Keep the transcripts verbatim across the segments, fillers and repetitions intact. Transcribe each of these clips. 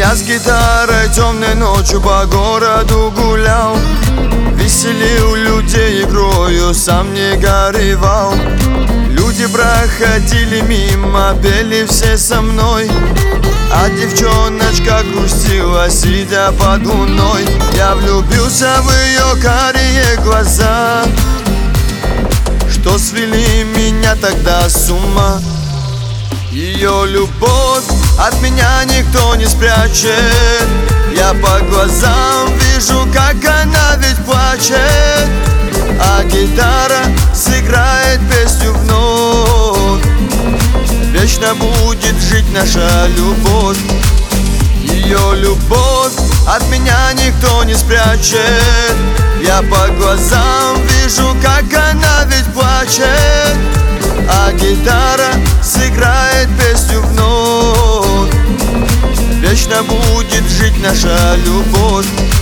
Я с гитарой темной ночью по городу гулял, веселил людей игрою, сам не горевал. Люди проходили мимо, пели все со мной, а девчоночка грустила, сидя под луной. Я влюбился в ее карие глаза, что свели меня тогда с ума. Ее любовь от меня никто не спрячет. Я по глазам вижу, как она ведь плачет, а гитара сыграет песню вновь. Вечно будет жить наша любовь. Ее любовь от меня никто не спрячет. Я по глазам вижу, как она ведь плачет, а гитара сыграет песню вновь. Вечно будет жить наша любовь.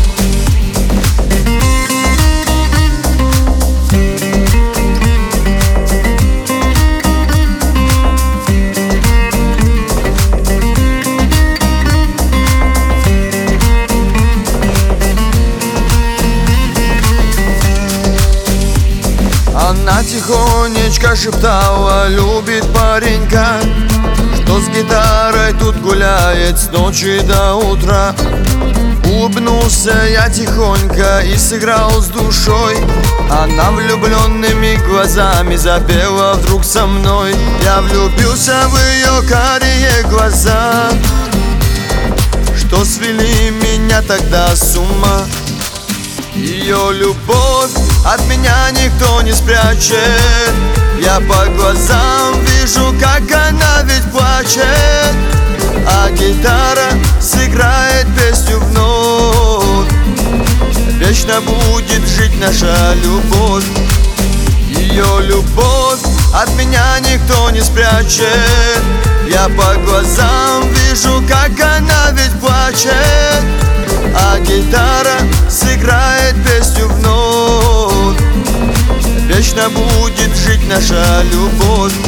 Она тихонечко шептала, любит паренька, что с гитарой тут гуляет с ночи до утра. Улыбнулся я тихонько и сыграл с душой. Она влюбленными глазами запела вдруг со мной. Я влюбился в ее карие глаза, что свели меня тогда с ума. Ее любовь от меня никто не спрячет. Я по глазам вижу, как она ведь плачет, а гитара сыграет песню вновь. Вечно будет жить наша любовь. Ее любовь от меня никто не спрячет. Я по глазам вижу, как она ведь плачет, а гитара сыграет песню вновь. Вечно будет жить наша любовь.